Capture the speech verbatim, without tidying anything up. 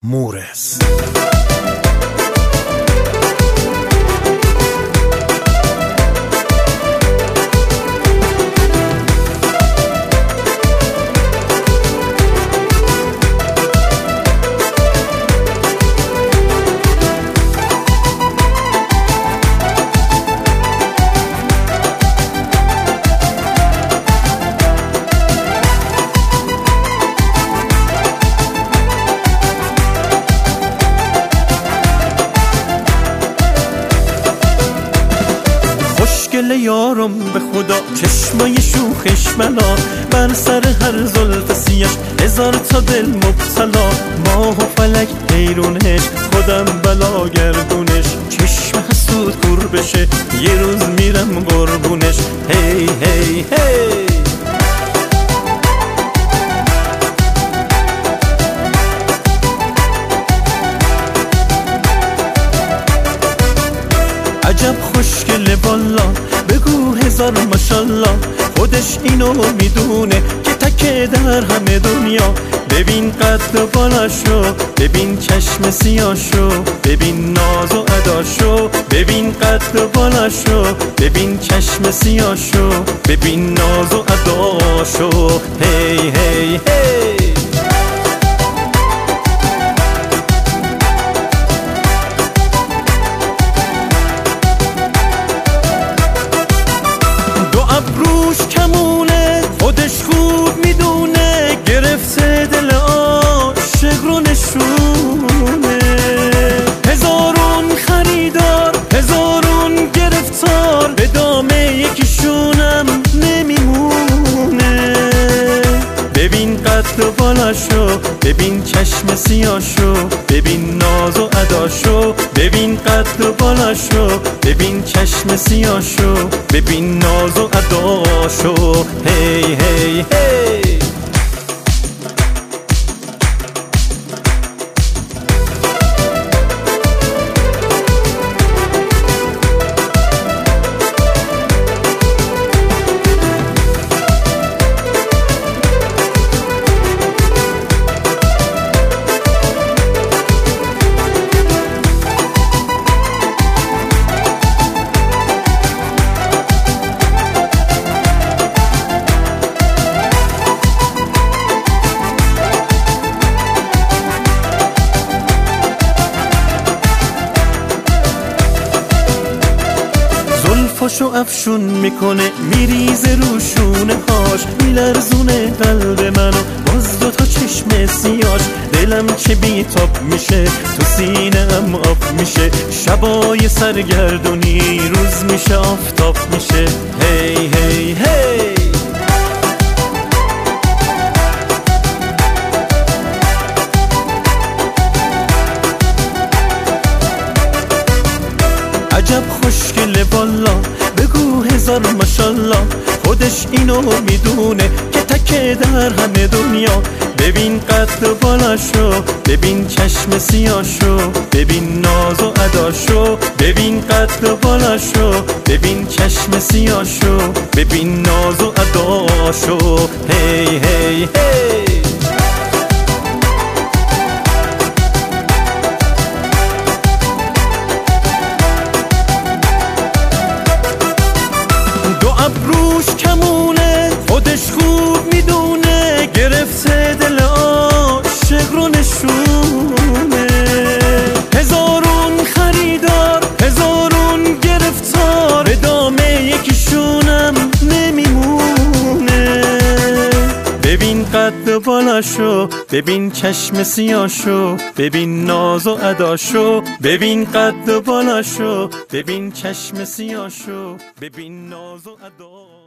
مورس. خوشگل یارم به خدا، چشمای شوخش ملا، بر سر هر زلف سیاش هزار تا دل مبتلا. ماه و فلک حیرونش، خودم بلا گردونش، چشم حسود کور بشه یه روز میرم قربونش. هی هی هی عجب خوشگله والا، بگو هزار ماشالله. خودش اینو میدونه که تکه در همه دنیا. ببین قد و بالاشو، ببین چشم سیاشو، ببین ناز و اداشو. ببین قد و بالاشو، ببین چشم سیاشو، ببین ناز و اداشو. هی هی هی روش کمونه، خودش خوب میدونه، گرفته دل عاشق رو نشونه. هزارون خریدار، هزارون گرفتار، به دامه یکیشونم نمیمونه. ببین قد و بالاشو، ببین چشم سیاشو، ببین ناز و اداشو. ببین قد و بالاشو، ببین چشم سیاشو، ببین ناز و اداشو. هی هی هی زلفاشو افشون میکنه، میریزه روشونه هاش، میلرزونه قلب منو باز دوتا چشم سیاش. دلم چه بیتاب میشه، تو سینه ام آب میشه، شبای سرگردونی روز میشه آفتاب میشه. هی هی هی عجب خوشگله والا، بگو هزار ماشالله. خودش اینو میدونه که تکه در همه دنیا. ببین قد و بالاشو، ببین چشم سیاشو، ببین ناز و اداشو. ببین قد و بالاشو، ببین چشم سیاشو، ببین ناز و اداشو. هی هی هی روش کمونه، خودش خوب میدونه، گرفته دل عاشق رو نشونه. هزارون خریدار، هزارون گرفتار، به دامه یکیشونم نمیمونه. ببین قد و بالاشو، ببین چشم سیاشو، ببین ناز و اداشو. ببین قد و بالاشو، ببین چشم سیاشو، ببین ناز و اداشو.